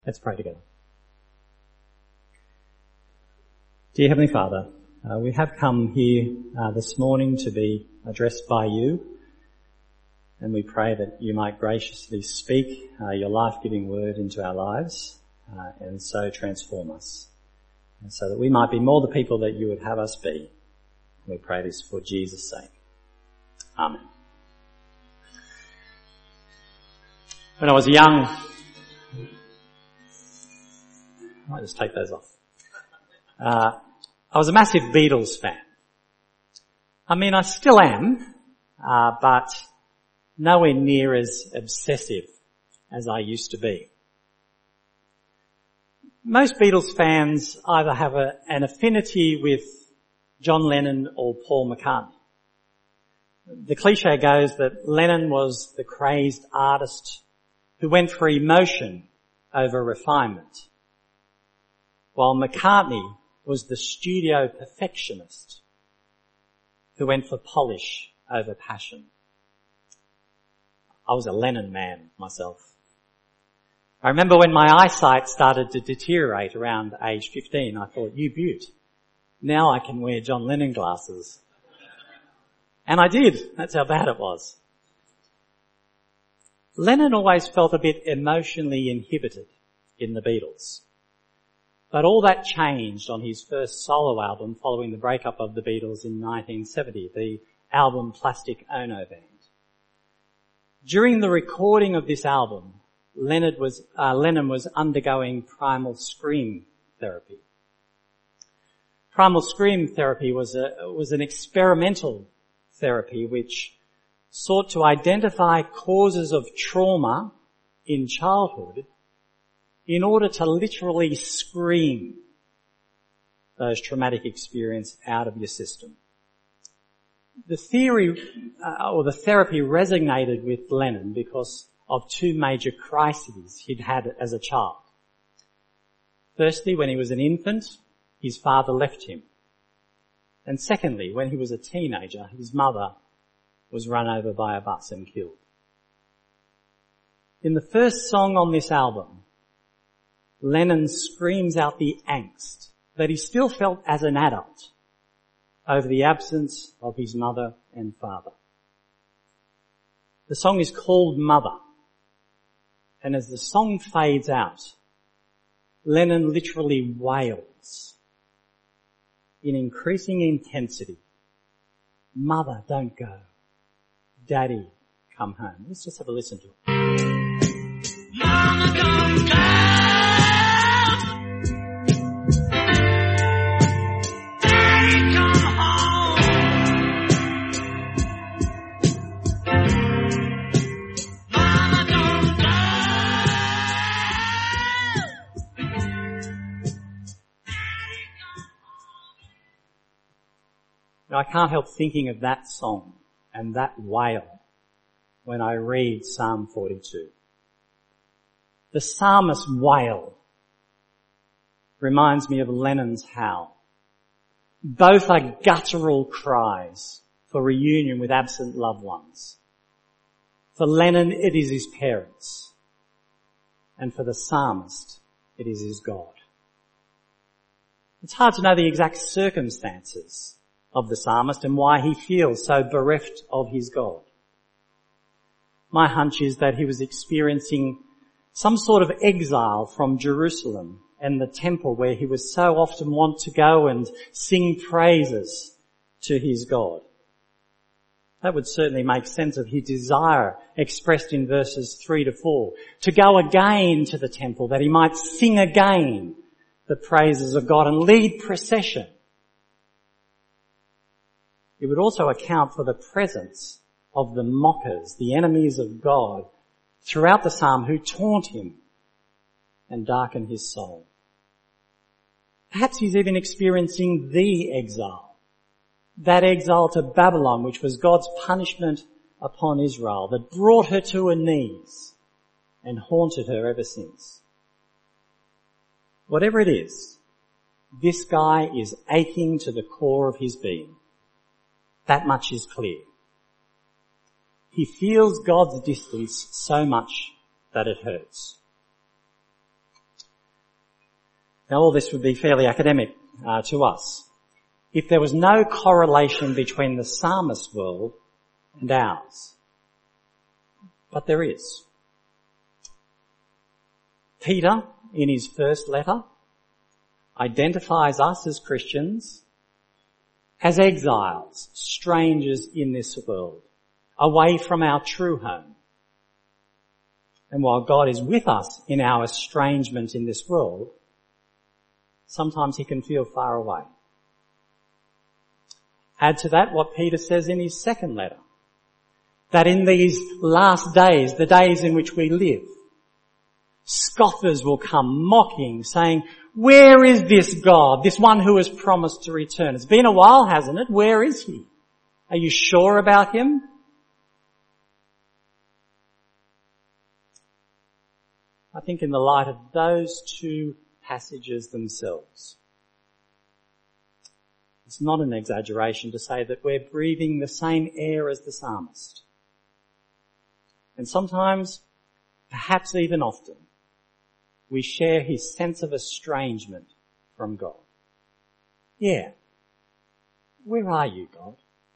Let's pray together. Dear Heavenly Father, we have come here this morning to be addressed by you, and we pray that you might graciously speak your life-giving word into our lives and so transform us, and so that we might be more the people that you would have us be. We pray this for Jesus' sake. Amen. When I was young, I might just take those off. I was a massive Beatles fan. I mean, I still am, but nowhere near as obsessive as I used to be. Most Beatles fans either have an affinity with John Lennon or Paul McCartney. The cliche goes that Lennon was the crazed artist who went for emotion over refinement, while McCartney was the studio perfectionist who went for polish over passion. I was a Lennon man myself. I remember when my eyesight started to deteriorate around age 15, I thought, you beaut, now I can wear John Lennon glasses. And I did. That's how bad it was. Lennon always felt a bit emotionally inhibited in the Beatles. But all that changed on his first solo album following the breakup of the Beatles in 1970, the album Plastic Ono Band. During the recording of this album, Lennon was undergoing primal scream therapy. Primal scream therapy was an experimental therapy which sought to identify causes of trauma in childhood in order to literally scream those traumatic experiences out of your system. The theory or the therapy resonated with Lennon because of two major crises he'd had as a child. Firstly, when he was an infant, his father left him. And secondly, when he was a teenager, his mother was run over by a bus and killed. In the first song on this album, Lennon screams out the angst that he still felt as an adult over the absence of his mother and father. The song is called Mother, and as the song fades out, Lennon literally wails in increasing intensity, "Mother, don't go. Daddy, come home." Let's just have a listen to it. Mama, don't go. I can't help thinking of that song and that wail when I read Psalm 42. The psalmist's wail reminds me of Lennon's howl. Both are guttural cries for reunion with absent loved ones. For Lennon, it is his parents. And for the psalmist, it is his God. It's hard to know the exact circumstances of the psalmist and why he feels so bereft of his God. My hunch is that he was experiencing some sort of exile from Jerusalem and the temple where he was so often wont to go and sing praises to his God. That would certainly make sense of his desire expressed in verses 3 to 4, to go again to the temple that he might sing again the praises of God and lead procession. It would also account for the presence of the mockers, the enemies of God, throughout the psalm who taunt him and darken his soul. Perhaps he's even experiencing the exile, that exile to Babylon, which was God's punishment upon Israel, that brought her to her knees and haunted her ever since. Whatever it is, this guy is aching to the core of his being. That much is clear. He feels God's distance so much that it hurts. Now all this would be fairly academic to us if there was no correlation between the psalmist's world and ours. But there is. Peter, in his first letter, identifies us as Christians as exiles, strangers in this world, away from our true home. And while God is with us in our estrangement in this world, sometimes he can feel far away. Add to that what Peter says in his second letter, that in these last days, the days in which we live, scoffers will come mocking, saying, "Where is this God, this one who has promised to return? It's been a while, hasn't it? Where is he? Are you sure about him?" I think in the light of those two passages themselves, it's not an exaggeration to say that we're breathing the same air as the psalmist. And sometimes, perhaps even often, we share his sense of estrangement from God. Yeah. Where are you, God?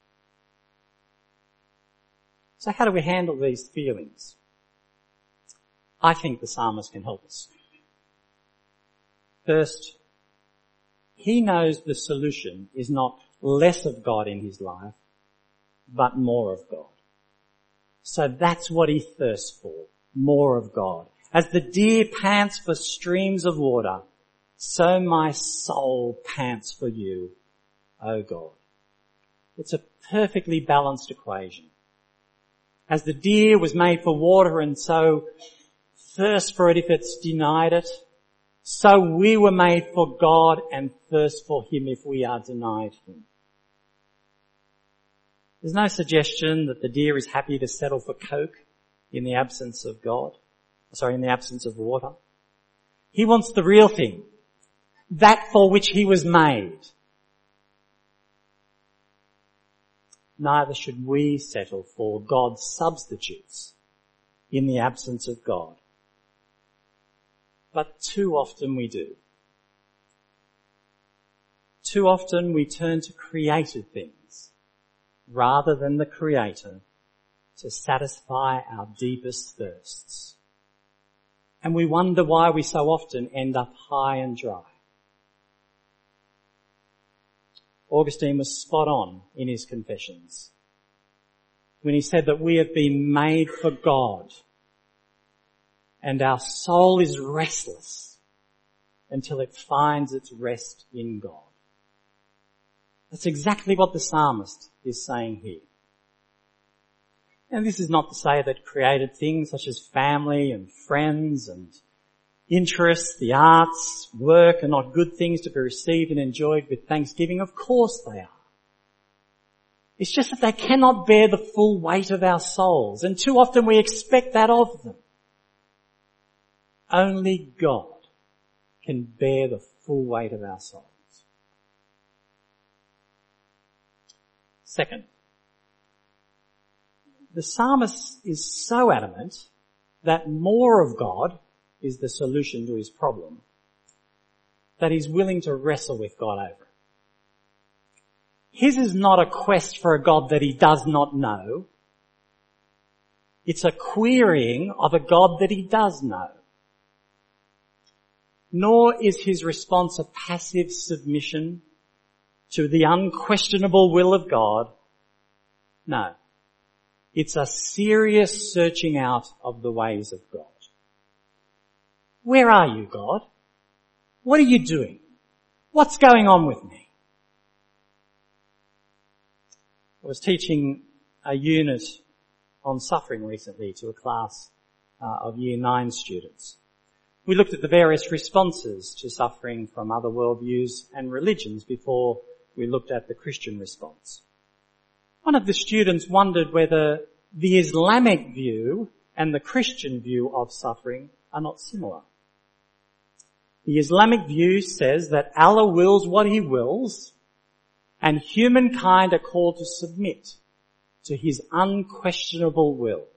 So how do we handle these feelings? I think the psalmist can help us. First, he knows the solution is not less of God in his life, but more of God. So that's what he thirsts for, more of God. As the deer pants for streams of water, so my soul pants for you, O God. It's a perfectly balanced equation. As the deer was made for water and so thirst for it if it's denied it, so we were made for God and thirst for him if we are denied him. There's no suggestion that the deer is happy to settle for Coke in the absence of in the absence of water. He wants the real thing, that for which he was made. Neither should we settle for God's substitutes in the absence of God. But too often we do. Too often we turn to created things rather than the Creator to satisfy our deepest thirsts. And we wonder why we so often end up high and dry. Augustine was spot on in his Confessions when he said that we have been made for God and our soul is restless until it finds its rest in God. That's exactly what the psalmist is saying here. And this is not to say that created things such as family and friends and interests, the arts, work are not good things to be received and enjoyed with thanksgiving. Of course they are. It's just that they cannot bear the full weight of our souls, and too often we expect that of them. Only God can bear the full weight of our souls. Second, the psalmist is so adamant that more of God is the solution to his problem that he's willing to wrestle with God over it. His is not a quest for a God that he does not know. It's a querying of a God that he does know. Nor is his response a passive submission to the unquestionable will of God. No. It's a serious searching out of the ways of God. Where are you, God? What are you doing? What's going on with me? I was teaching a unit on suffering recently to a class of Year 9 students. We looked at the various responses to suffering from other worldviews and religions before we looked at the Christian response. One of the students wondered whether the Islamic view and the Christian view of suffering are not similar. The Islamic view says that Allah wills what he wills, and humankind are called to submit to his unquestionable will.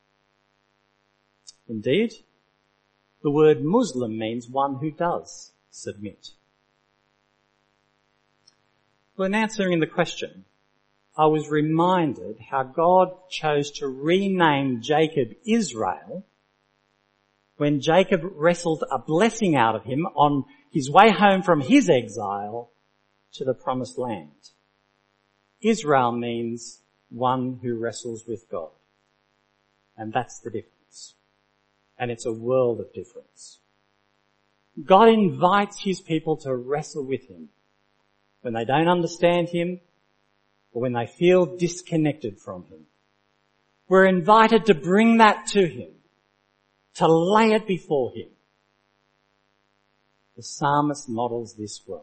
Indeed, the word Muslim means one who does submit. Well, in answering the question, I was reminded how God chose to rename Jacob Israel when Jacob wrestled a blessing out of him on his way home from his exile to the promised land. Israel means one who wrestles with God. And that's the difference. And it's a world of difference. God invites his people to wrestle with him when they don't understand him or when they feel disconnected from him. We're invited to bring that to him, to lay it before him. The psalmist models this well.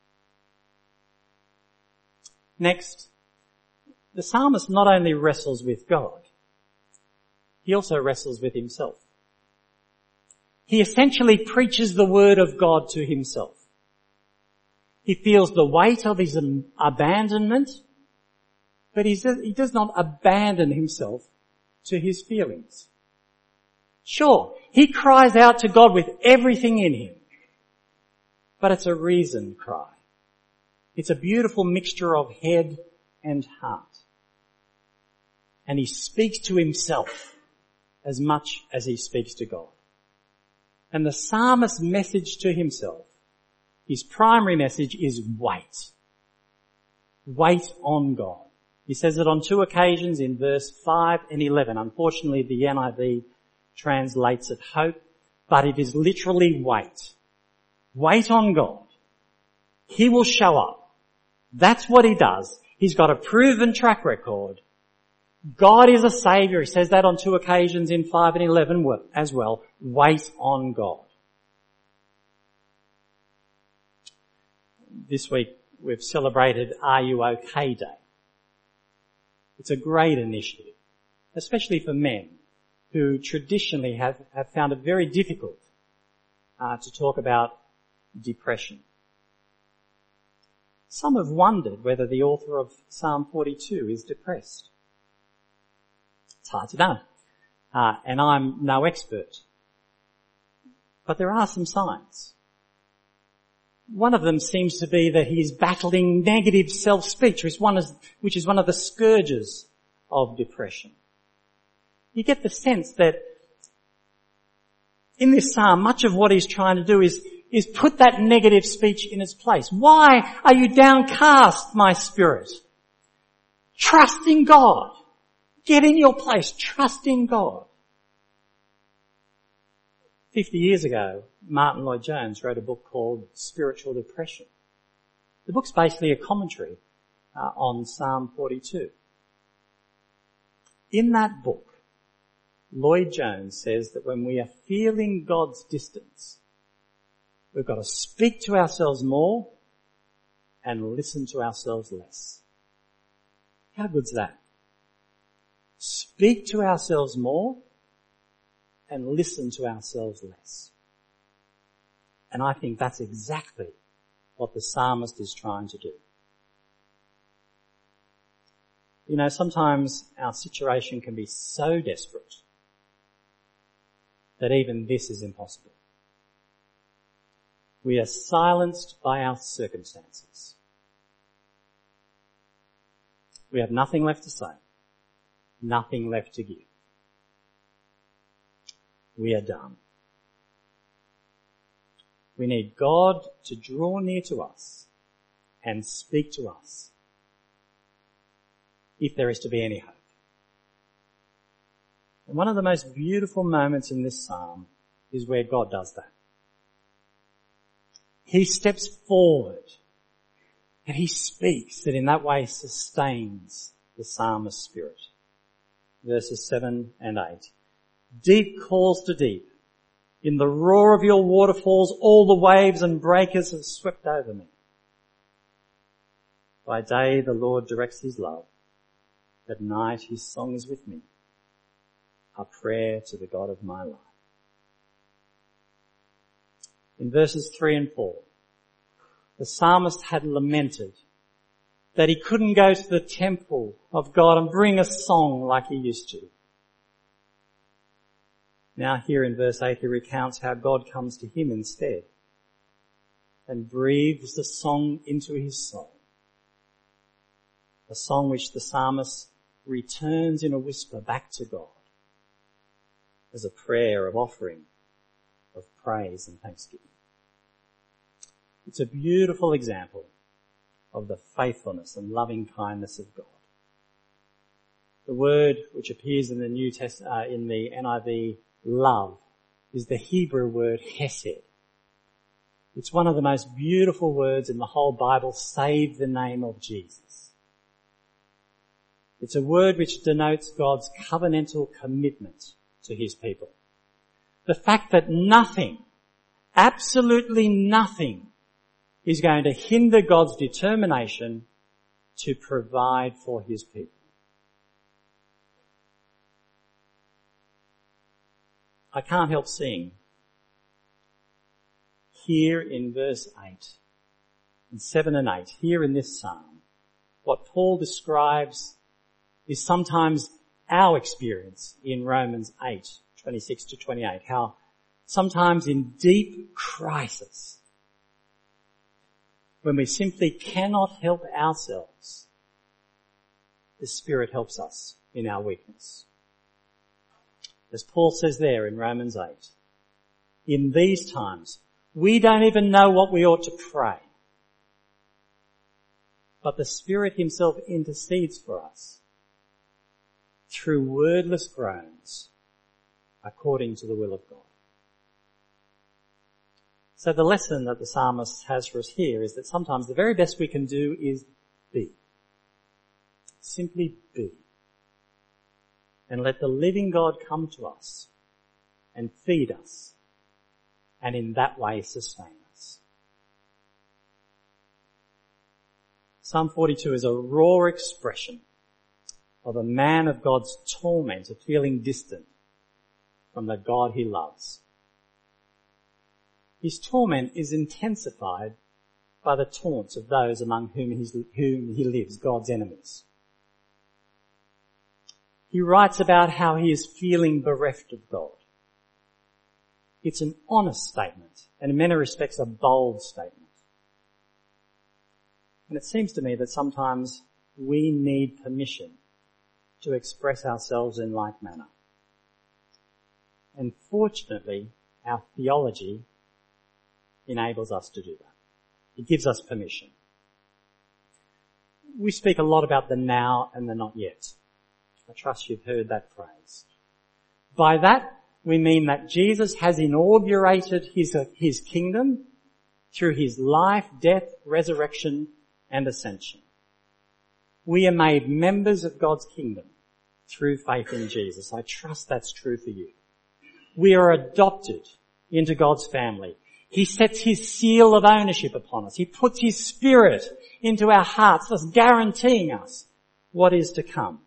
Next, the psalmist not only wrestles with God, he also wrestles with himself. He essentially preaches the word of God to himself. He feels the weight of his abandonment, but he does not abandon himself to his feelings. Sure, he cries out to God with everything in him, but it's a reasoned cry. It's a beautiful mixture of head and heart. And he speaks to himself as much as he speaks to God. And the psalmist's message to himself, his primary message is wait. Wait on God. He says it on two occasions in verse 5 and 11. Unfortunately, the NIV translates it hope, but it is literally wait. Wait on God. He will show up. That's what he does. He's got a proven track record. God is a saviour. He says that on two occasions in 5 and 11 as well. Wait on God. This week we've celebrated Are You OK Day. It's a great initiative, especially for men who traditionally have found it very difficult to talk about depression. Some have wondered whether the author of Psalm 42 is depressed. It's hard to know, and I'm no expert. But there are some signs. One of them seems to be that he is battling negative self-speech, which is one of the scourges of depression. You get the sense that in this psalm, much of what he's trying to do is put that negative speech in its place. Why are you downcast, my spirit? Trust in God. Get in your place. Trust in God. 50 years ago, Martin Lloyd-Jones wrote a book called Spiritual Depression. The book's basically a commentary on Psalm 42. In that book, Lloyd-Jones says that when we are feeling God's distance, we've got to speak to ourselves more and listen to ourselves less. How good's that? Speak to ourselves more and listen to ourselves less. And I think that's exactly what the psalmist is trying to do. You know, sometimes our situation can be so desperate that even this is impossible. We are silenced by our circumstances. We have nothing left to say, nothing left to give. We are done. We need God to draw near to us and speak to us if there is to be any hope. And one of the most beautiful moments in this psalm is where God does that. He steps forward and he speaks that in that way sustains the psalmist's spirit. Verses 7 and 8. Deep calls to deep. In the roar of your waterfalls, all the waves and breakers have swept over me. By day the Lord directs his love. At night his song is with me, a prayer to the God of my life. In verses 3 and 4, the psalmist had lamented that he couldn't go to the temple of God and bring a song like he used to. Now here in verse 8 he recounts how God comes to him instead. and breathes the song into his soul. A song which the psalmist returns in a whisper back to God as a prayer of offering, of praise and thanksgiving. It's a beautiful example of the faithfulness and loving kindness of God. The word which appears in the New Testament, in the NIV, love, is the Hebrew word hesed. It's one of the most beautiful words in the whole Bible, save the name of Jesus. It's a word which denotes God's covenantal commitment to his people. The fact that nothing, absolutely nothing, is going to hinder God's determination to provide for his people. I can't help seeing here in verse 8, in 7 and 8, here in this psalm, what Paul describes is sometimes our experience in Romans 8, 26 to 28, how sometimes in deep crisis, when we simply cannot help ourselves, the Spirit helps us in our weakness. As Paul says there in Romans 8, in these times, we don't even know what we ought to pray. But the Spirit himself intercedes for us through wordless groans according to the will of God. So the lesson that the psalmist has for us here is that sometimes the very best we can do is be. Simply be. And let the living God come to us and feed us and in that way sustain us. Psalm 42 is a raw expression of a man of God's torment of feeling distant from the God he loves. His torment is intensified by the taunts of those among whom he lives, God's enemies. He writes about how he is feeling bereft of God. It's an honest statement, and in many respects a bold statement. And it seems to me that sometimes we need permission to express ourselves in like manner. And fortunately, our theology enables us to do that. It gives us permission. We speak a lot about the now and the not yet. I trust you've heard that phrase. By that, we mean that Jesus has inaugurated his kingdom through his life, death, resurrection, and ascension. We are made members of God's kingdom through faith in Jesus. I trust that's true for you. We are adopted into God's family. He sets his seal of ownership upon us. He puts his Spirit into our hearts, thus guaranteeing us what is to come.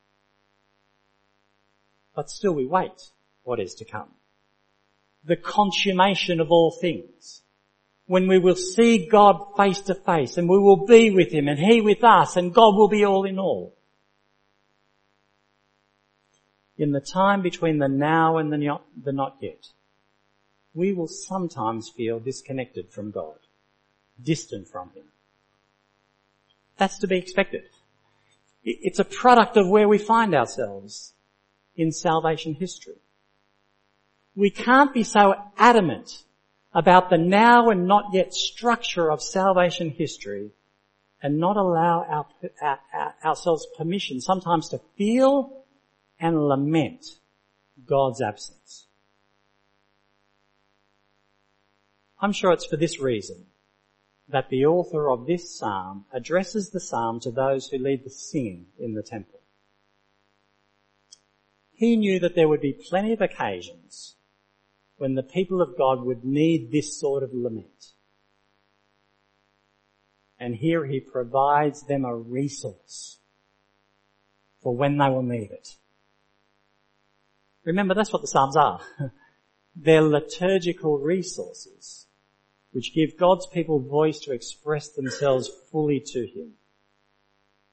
But still we wait what is to come. The consummation of all things. When we will see God face to face and we will be with him and he with us and God will be all in all. In the time between the now and the not yet, we will sometimes feel disconnected from God, distant from him. That's to be expected. It's a product of where we find ourselves in salvation history. We can't be so adamant about the now and not yet structure of salvation history and not allow ourselves permission sometimes to feel and lament God's absence. I'm sure it's for this reason that the author of this psalm addresses the psalm to those who lead the singing in the temple. He knew that there would be plenty of occasions when the people of God would need this sort of lament. And here he provides them a resource for when they will need it. Remember, that's what the Psalms are. They're liturgical resources which give God's people voice to express themselves fully to him.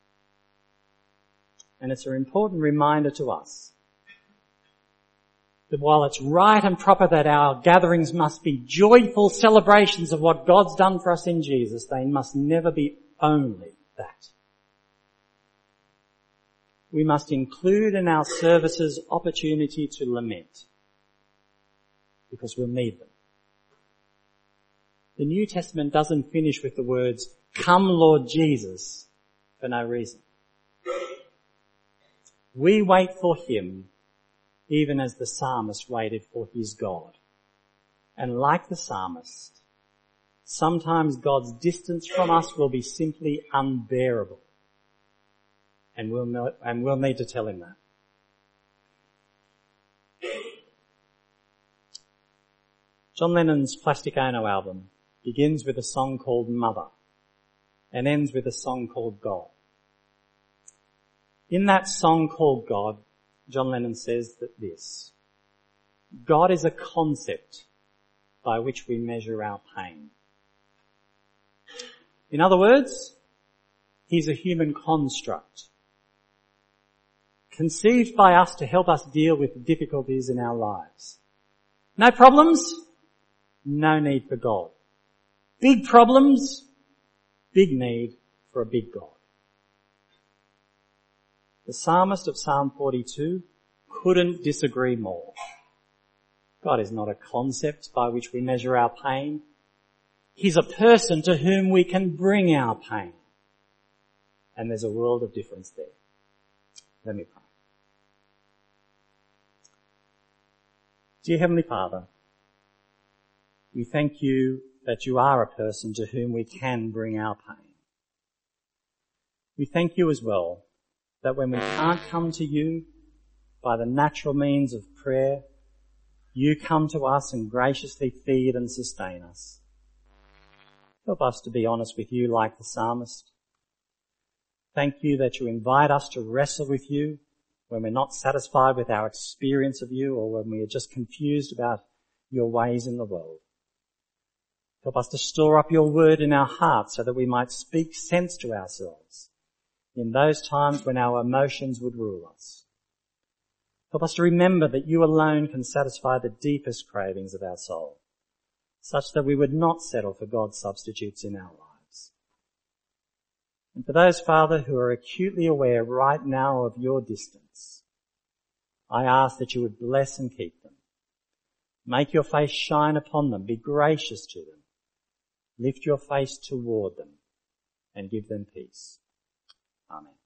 And it's an important reminder to us that while it's right and proper that our gatherings must be joyful celebrations of what God's done for us in Jesus, they must never be only that. We must include in our services opportunity to lament, because we'll need them. The New Testament doesn't finish with the words, "Come Lord Jesus," for no reason. We wait for him even as the psalmist waited for his God. And like the psalmist, sometimes God's distance from us will be simply unbearable. And we'll need to tell him that. John Lennon's Plastic Ono album begins with a song called Mother and ends with a song called God. In that song called God, John Lennon says that this: God is a concept by which we measure our pain. In other words, he's a human construct, conceived by us to help us deal with difficulties in our lives. No problems? No need for God. Big problems? Big need for a big God. The psalmist of Psalm 42 couldn't disagree more. God is not a concept by which we measure our pain. He's a person to whom we can bring our pain. And there's a world of difference there. Let me pray. Dear Heavenly Father, we thank you that you are a person to whom we can bring our pain. We thank you as well that when we can't come to you by the natural means of prayer, you come to us and graciously feed and sustain us. Help us to be honest with you like the psalmist. Thank you that you invite us to wrestle with you when we're not satisfied with our experience of you, or when we are just confused about your ways in the world. Help us to store up your word in our hearts so that we might speak sense to ourselves in those times when our emotions would rule us. Help us to remember that you alone can satisfy the deepest cravings of our soul, such that we would not settle for God's substitutes in our lives. And for those, Father, who are acutely aware right now of your distance, I ask that you would bless and keep them. Make your face shine upon them. Be gracious to them. Lift your face toward them and give them peace. Amen.